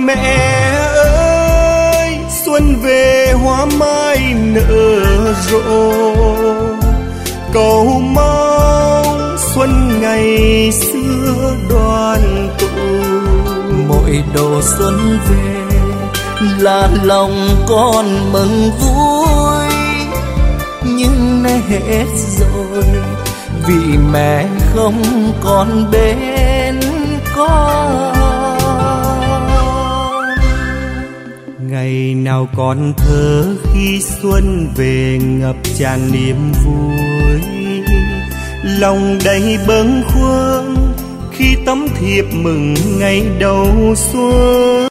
mẹ ơi, xuân về hoa mai nở rộ, cầu mong xuân ngày xưa đoàn tụ. Mỗi độ xuân về là lòng con mừng vui, nhưng nay hết rồi vì mẹ không còn bên con. Ngày nào còn thơ khi xuân về ngập tràn niềm vui, lòng đầy bâng khuâng khi tấm thiệp mừng ngày đầu xuân.